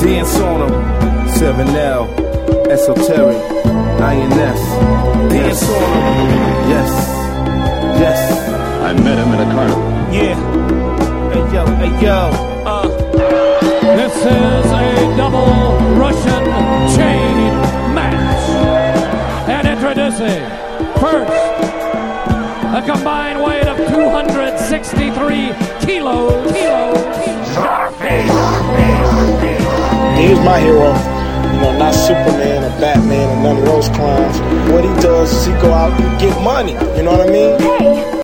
Dance on them. 7L, Esoteric, INS. Dance on them. Yes, yes. I met him at a carnival. Yeah. Hey yo, hey yo. This is a double Russian chain match. And introducing first, a combined weight of 263 kilos. He's my hero. You know, not Superman or Batman or none of those clowns. What he does is he go out and get money. You know what I mean? Hey.